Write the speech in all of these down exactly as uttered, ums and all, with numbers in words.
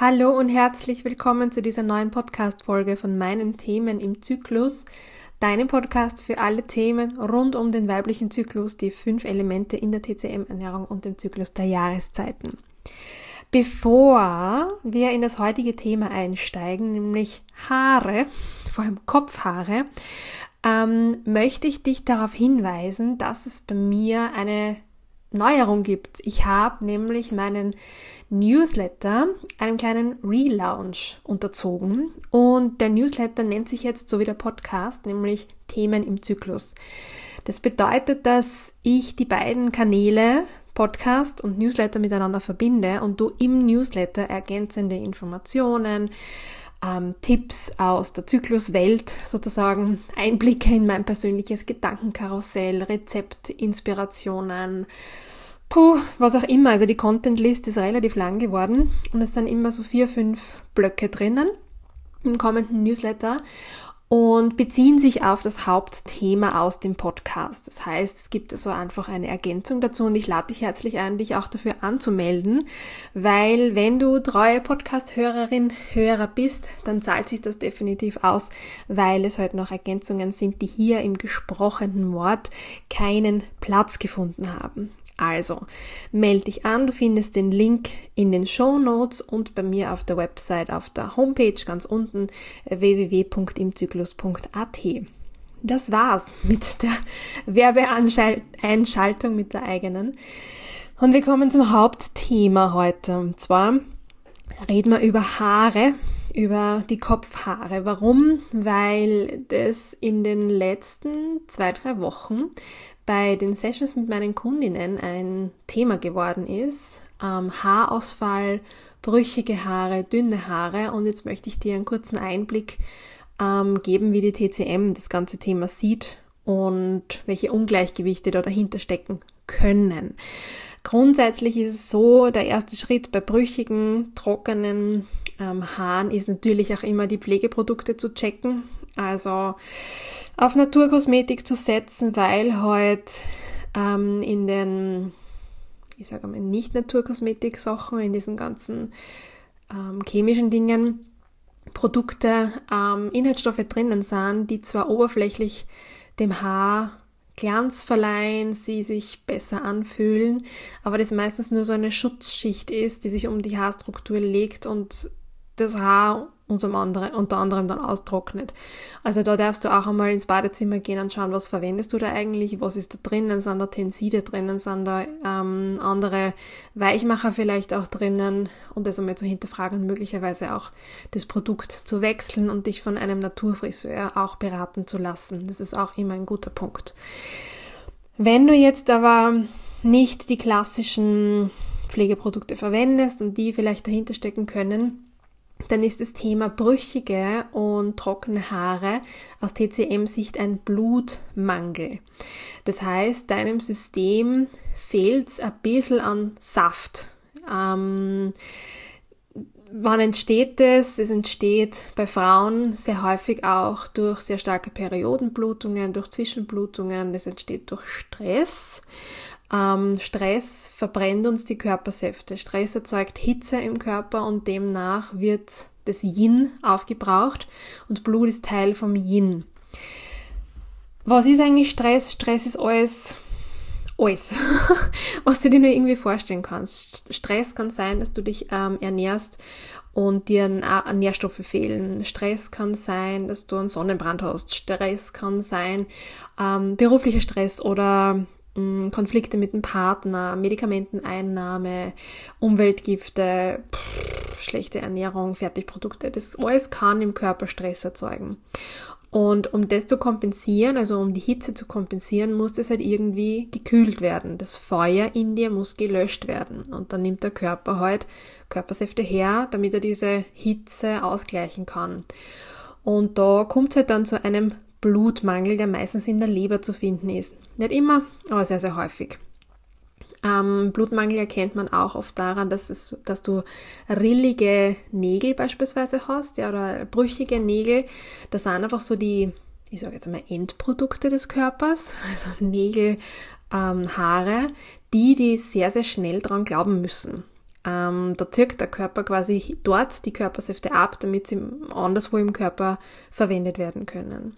Hallo und herzlich willkommen zu dieser neuen Podcast-Folge von meinen Themen im Zyklus, deinem Podcast für alle Themen rund um den weiblichen Zyklus, die fünf Elemente in der T C M-Ernährung und dem Zyklus der Jahreszeiten. Bevor wir in das heutige Thema einsteigen, nämlich Haare, vor allem Kopfhaare, ähm, möchte ich dich darauf hinweisen, dass es bei mir eine Neuerung gibt. Ich habe nämlich meinen Newsletter einem kleinen Relaunch unterzogen und der Newsletter nennt sich jetzt so wie der Podcast, nämlich Themen im Zyklus. Das bedeutet, dass ich die beiden Kanäle Podcast und Newsletter miteinander verbinde und du im Newsletter ergänzende Informationen, ähm, Tipps aus der Zykluswelt sozusagen, Einblicke in mein persönliches Gedankenkarussell, Rezeptinspirationen, puh, was auch immer. Also die Content-List ist relativ lang geworden und es sind immer so vier, fünf Blöcke drinnen im kommenden Newsletter und beziehen sich auf das Hauptthema aus dem Podcast. Das heißt, es gibt so einfach eine Ergänzung dazu und ich lade dich herzlich ein, dich auch dafür anzumelden, weil wenn du treue Podcast-Hörerin, Hörer bist, dann zahlt sich das definitiv aus, weil es halt noch Ergänzungen sind, die hier im gesprochenen Wort keinen Platz gefunden haben. Also, melde dich an, du findest den Link in den Shownotes und bei mir auf der Website, auf der Homepage ganz unten w w w punkt imzyklus punkt a t. Das war's mit der Werbeeinschaltung, mit der eigenen. Und wir kommen zum Hauptthema heute. Und zwar reden wir über Haare, über die Kopfhaare. Warum? Weil das in den letzten zwei, drei Wochen bei den Sessions mit meinen Kundinnen ein Thema geworden ist. Ähm, Haarausfall, brüchige Haare, dünne Haare. Und jetzt möchte ich dir einen kurzen Einblick ähm, geben, wie die T C M das ganze Thema sieht und welche Ungleichgewichte da dahinter stecken können. Grundsätzlich ist es so, der erste Schritt bei brüchigen, trockenen ähm, Haaren ist natürlich auch immer die Pflegeprodukte zu checken, also auf Naturkosmetik zu setzen, weil heute ähm, in den, ich sage mal, Nicht-Naturkosmetik-Sachen, in diesen ganzen ähm, chemischen Dingen, Produkte, ähm, Inhaltsstoffe drinnen sind, die zwar oberflächlich dem Haar Glanz verleihen, sie sich besser anfühlen, aber das meistens nur so eine Schutzschicht ist, die sich um die Haarstruktur legt und das Haar unter anderem, unter anderem dann austrocknet. Also da darfst du auch einmal ins Badezimmer gehen und schauen, was verwendest du da eigentlich, was ist da drinnen, sind da Tenside drinnen, sind da ähm, andere Weichmacher vielleicht auch drinnen und das einmal zu hinterfragen und möglicherweise auch das Produkt zu wechseln und dich von einem Naturfriseur auch beraten zu lassen. Das ist auch immer ein guter Punkt. Wenn du jetzt aber nicht die klassischen Pflegeprodukte verwendest und die vielleicht dahinter stecken können, dann ist das Thema brüchige und trockene Haare aus T C M-Sicht ein Blutmangel. Das heißt, deinem System fehlt es ein bisschen an Saft. Ähm, wann entsteht das? Es entsteht bei Frauen sehr häufig auch durch sehr starke Periodenblutungen, durch Zwischenblutungen. Es entsteht durch Stress. Ähm, Stress verbrennt uns die Körpersäfte. Stress erzeugt Hitze im Körper und demnach wird das Yin aufgebraucht und Blut ist Teil vom Yin. Was ist eigentlich Stress? Stress ist alles, alles, was du dir nur irgendwie vorstellen kannst. Stress kann sein, dass du dich ähm, ernährst und dir Nährstoffe fehlen. Stress kann sein, dass du einen Sonnenbrand hast. Stress kann sein, ähm, beruflicher Stress oder Konflikte mit dem Partner, Medikamenteneinnahme, Umweltgifte, pff, schlechte Ernährung, Fertigprodukte. Das alles kann im Körper Stress erzeugen. Und um das zu kompensieren, also um die Hitze zu kompensieren, muss das halt irgendwie gekühlt werden. Das Feuer in dir muss gelöscht werden. Und dann nimmt der Körper halt Körpersäfte her, damit er diese Hitze ausgleichen kann. Und da kommt es halt dann zu einem Blutmangel, der meistens in der Leber zu finden ist. Nicht immer, aber sehr, sehr häufig. Ähm, Blutmangel erkennt man auch oft daran, dass, es, dass du rillige Nägel beispielsweise hast, ja, oder brüchige Nägel. Das sind einfach so die, ich sage jetzt einmal, Endprodukte des Körpers, also Nägel, ähm, Haare, die, die sehr, sehr schnell dran glauben müssen. Ähm, da zirkt der Körper quasi dort die Körpersäfte ab, damit sie anderswo im Körper verwendet werden können.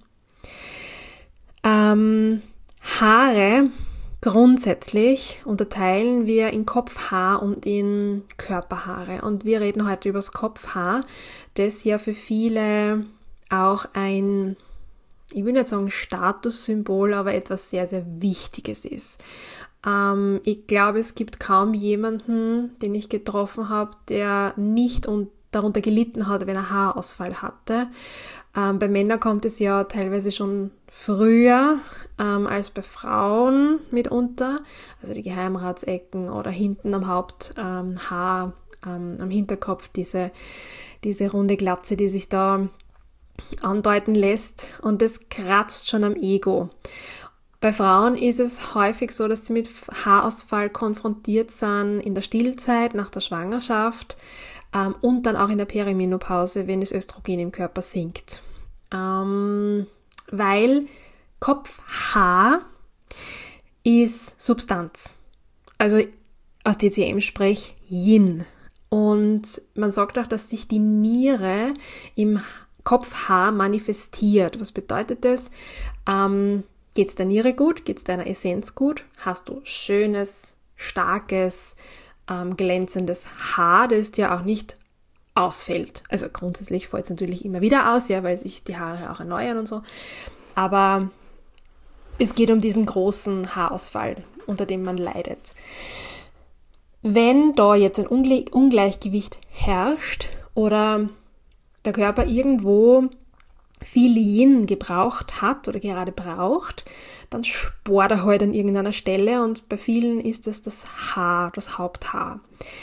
Ähm, Haare grundsätzlich unterteilen wir in Kopfhaar und in Körperhaare. Und wir reden heute über das Kopfhaar, das ja für viele auch ein, ich will nicht sagen Statussymbol, aber etwas sehr, sehr Wichtiges ist. Ähm, ich glaube, es gibt kaum jemanden, den ich getroffen habe, der nicht un- darunter gelitten hat, wenn er Haarausfall hatte. Ähm, bei Männern kommt es ja teilweise schon früher ähm, als bei Frauen mitunter. Also die Geheimratsecken oder hinten am Haupthaar, ähm, Haar, ähm, am Hinterkopf, diese, diese runde Glatze, die sich da andeuten lässt. Und das kratzt schon am Ego. Bei Frauen ist es häufig so, dass sie mit Haarausfall konfrontiert sind in der Stillzeit, nach der Schwangerschaft ähm, und dann auch in der Perimenopause, wenn das Östrogen im Körper sinkt. Ähm, weil Kopfhaar ist Substanz. Also aus D C M-Sprech Yin. Und man sagt auch, dass sich die Niere im Kopfhaar manifestiert. Was bedeutet das? Ähm, Geht's der Niere gut? Geht's deiner Essenz gut? Hast du schönes, starkes, ähm, glänzendes Haar, das dir auch nicht ausfällt? Also grundsätzlich fällt es natürlich immer wieder aus, ja, weil sich die Haare auch erneuern und so. Aber es geht um diesen großen Haarausfall, unter dem man leidet. Wenn da jetzt ein Ungle- Ungleichgewicht herrscht oder der Körper irgendwo viel Yin gebraucht hat oder gerade braucht, dann spart er halt an irgendeiner Stelle und bei vielen ist es das Haar, das Haupthaar.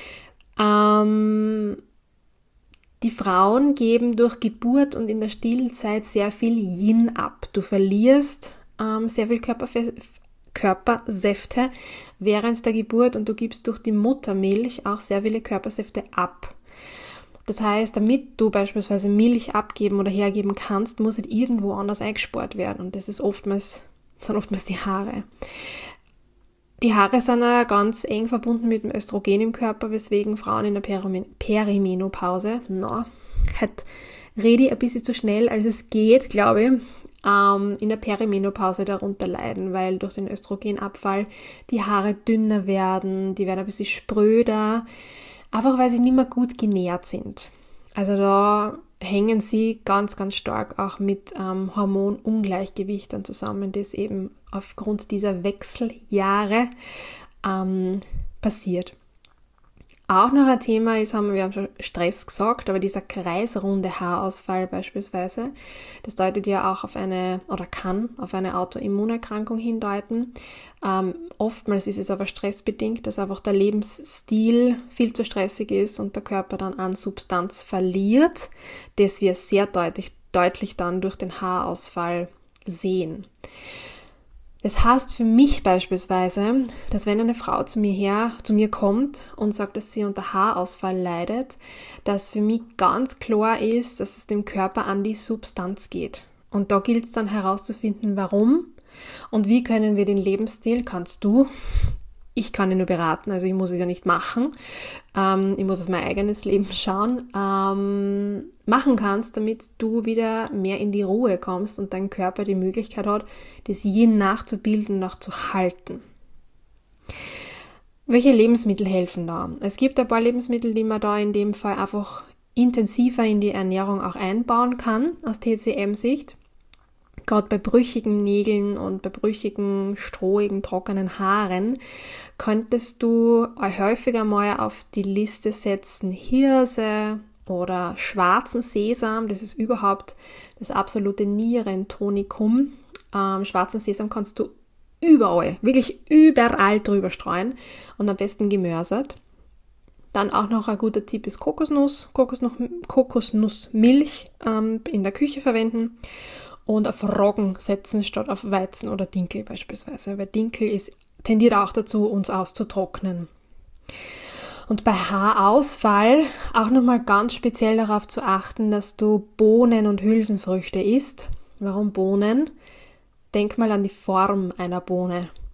Ähm, die Frauen geben durch Geburt und in der Stillzeit sehr viel Yin ab. Du verlierst ähm, sehr viel Körperfe- Körpersäfte während der Geburt und du gibst durch die Muttermilch auch sehr viele Körpersäfte ab. Das heißt, damit du beispielsweise Milch abgeben oder hergeben kannst, muss halt irgendwo anders eingespart werden. Und das ist oftmals, sind oftmals die Haare. Die Haare sind ja ganz eng verbunden mit dem Östrogen im Körper, weswegen Frauen in der Peri- Perimenopause, na, halt rede ich ein bisschen zu schnell, als es geht, glaube ich, ähm, in der Perimenopause darunter leiden, weil durch den Östrogenabfall die Haare dünner werden, die werden ein bisschen spröder, einfach weil sie nicht mehr gut genährt sind. Also da hängen sie ganz, ganz stark auch mit ähm, Hormonungleichgewichten zusammen, das eben aufgrund dieser Wechseljahre ähm, passiert. Auch noch ein Thema ist, haben wir, wir haben schon Stress gesagt, aber dieser kreisrunde Haarausfall beispielsweise, das deutet ja auch auf eine, oder kann auf eine Autoimmunerkrankung hindeuten. Ähm, oftmals ist es aber stressbedingt, dass einfach der Lebensstil viel zu stressig ist und der Körper dann an Substanz verliert, das wir sehr deutlich, deutlich dann durch den Haarausfall sehen. Das heißt für mich beispielsweise, dass wenn eine Frau zu mir her, zu mir kommt und sagt, dass sie unter Haarausfall leidet, dass für mich ganz klar ist, dass es dem Körper an die Substanz geht. Und da gilt es dann herauszufinden, warum und wie können wir den Lebensstil, kannst du, ich kann ihn nur beraten, also ich muss es ja nicht machen, ähm, ich muss auf mein eigenes Leben schauen, ähm, machen kannst, damit du wieder mehr in die Ruhe kommst und dein Körper die Möglichkeit hat, das Yin nachzubilden, nachzuhalten. Welche Lebensmittel helfen da? Es gibt ein paar Lebensmittel, die man da in dem Fall einfach intensiver in die Ernährung auch einbauen kann, aus T C M-Sicht. Gerade bei brüchigen Nägeln und bei brüchigen, strohigen, trockenen Haaren könntest du häufiger mal auf die Liste setzen Hirse oder schwarzen Sesam. Das ist überhaupt das absolute Nierentonikum. Ähm, schwarzen Sesam kannst du überall, wirklich überall drüber streuen und am besten gemörsert. Dann auch noch ein guter Tipp ist Kokosnuss, Kokosnuss Kokosnussmilch ähm, in der Küche verwenden. Und auf Roggen setzen statt auf Weizen oder Dinkel beispielsweise, weil Dinkel ist, tendiert auch dazu, uns auszutrocknen. Und bei Haarausfall auch nochmal ganz speziell darauf zu achten, dass du Bohnen und Hülsenfrüchte isst. Warum Bohnen? Denk mal an die Form einer Bohne.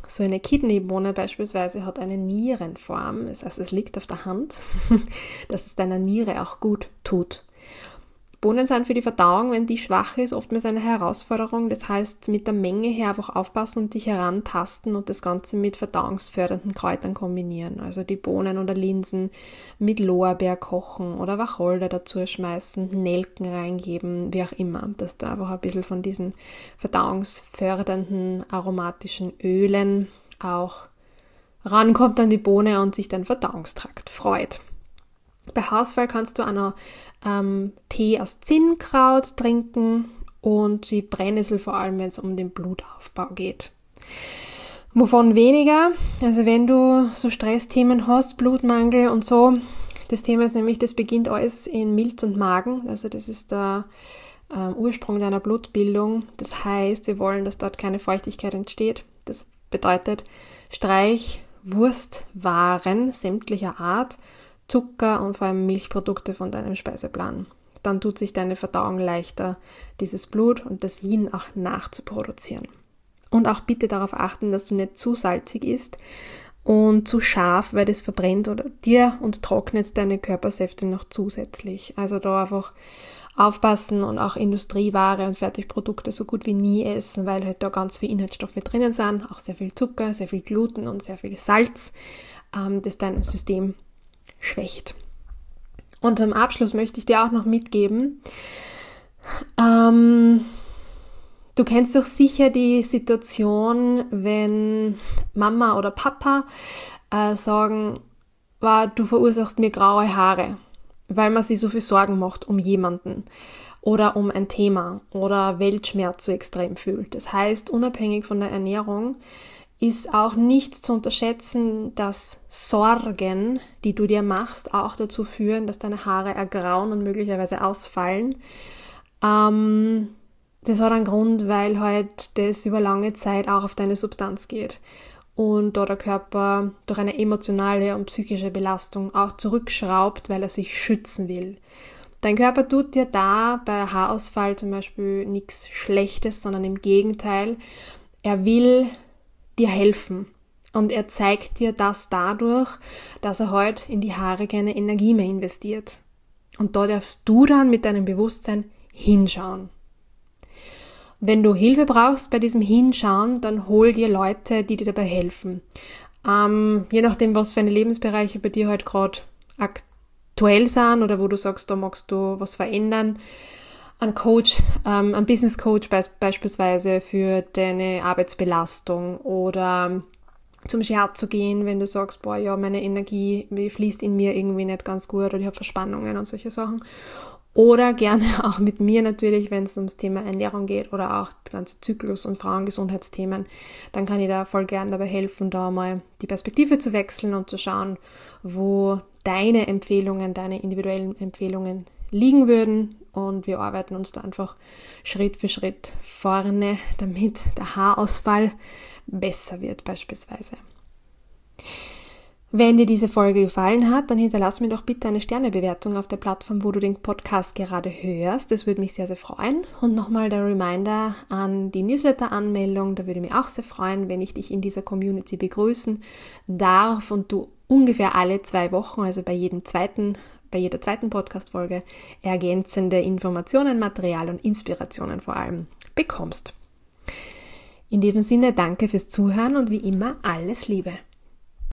So eine Kidneybohne beispielsweise hat eine Nierenform, das heißt, es liegt auf der Hand, dass es deiner Niere auch gut tut. Bohnen sind für die Verdauung, wenn die schwach ist, oftmals eine Herausforderung. Das heißt, mit der Menge her einfach aufpassen und dich herantasten und das Ganze mit verdauungsfördernden Kräutern kombinieren. Also die Bohnen oder Linsen mit Lorbeer kochen oder Wacholder dazu schmeißen, Nelken reingeben, wie auch immer, dass da einfach ein bisschen von diesen verdauungsfördernden aromatischen Ölen auch rankommt an die Bohne und sich dein Verdauungstrakt freut. Bei Haarausfall kannst du auch noch ähm, Tee aus Zinnkraut trinken und die Brennnessel, vor allem wenn es um den Blutaufbau geht. Wovon weniger? Also wenn du so Stressthemen hast, Blutmangel und so, das Thema ist nämlich, das beginnt alles in Milz und Magen, also das ist der ähm, Ursprung deiner Blutbildung. Das heißt, wir wollen, dass dort keine Feuchtigkeit entsteht. Das bedeutet, streich Wurstwaren sämtlicher Art, Zucker und vor allem Milchprodukte von deinem Speiseplan. Dann tut sich deine Verdauung leichter, dieses Blut und das Yin auch nachzuproduzieren. Und auch bitte darauf achten, dass du nicht zu salzig isst und zu scharf, weil das verbrennt oder dir und trocknet deine Körpersäfte noch zusätzlich. Also da einfach aufpassen und auch Industrieware und Fertigprodukte so gut wie nie essen, weil halt da ganz viele Inhaltsstoffe drinnen sind, auch sehr viel Zucker, sehr viel Gluten und sehr viel Salz, ähm, das dein System schwächt. Und zum Abschluss möchte ich dir auch noch mitgeben, ähm, du kennst doch sicher die Situation, wenn Mama oder Papa äh, sagen, wow, du verursachst mir graue Haare, weil man sich so viel Sorgen macht um jemanden oder um ein Thema oder Weltschmerz so extrem fühlt. Das heißt, unabhängig von der Ernährung ist auch nicht zu unterschätzen, dass Sorgen, die du dir machst, auch dazu führen, dass deine Haare ergrauen und möglicherweise ausfallen. Ähm, das hat einen Grund, weil halt das über lange Zeit auch auf deine Substanz geht und da der Körper durch eine emotionale und psychische Belastung auch zurückschraubt, weil er sich schützen will. Dein Körper tut dir da bei Haarausfall zum Beispiel nichts Schlechtes, sondern im Gegenteil, er will dir helfen. Und er zeigt dir das dadurch, dass er heute in die Haare keine Energie mehr investiert. Und da darfst du dann mit deinem Bewusstsein hinschauen. Wenn du Hilfe brauchst bei diesem Hinschauen, dann hol dir Leute, die dir dabei helfen. Ähm, je nachdem, was für eine Lebensbereiche bei dir heute gerade aktuell sind oder wo du sagst, da magst du was verändern, ein Coach, ähm, ein Business Coach be- beispielsweise für deine Arbeitsbelastung oder zum Shiatsu gehen, wenn du sagst, boah, ja, meine Energie fließt in mir irgendwie nicht ganz gut oder ich habe Verspannungen und solche Sachen. Oder gerne auch mit mir natürlich, wenn es ums Thema Ernährung geht oder auch die ganze Zyklus- und Frauengesundheitsthemen, dann kann ich da voll gern dabei helfen, da mal die Perspektive zu wechseln und zu schauen, wo deine Empfehlungen, deine individuellen Empfehlungen liegen würden. Und wir arbeiten uns da einfach Schritt für Schritt vorne, damit der Haarausfall besser wird beispielsweise. Wenn dir diese Folge gefallen hat, dann hinterlass mir doch bitte eine Sternebewertung auf der Plattform, wo du den Podcast gerade hörst. Das würde mich sehr, sehr freuen. Und nochmal der Reminder an die Newsletter-Anmeldung. Da würde mich auch sehr freuen, wenn ich dich in dieser Community begrüßen darf und du ungefähr alle zwei Wochen, also bei jedem zweiten, bei jeder zweiten Podcast-Folge, ergänzende Informationen, Material und Inspirationen vor allem bekommst. In diesem Sinne, danke fürs Zuhören und wie immer alles Liebe.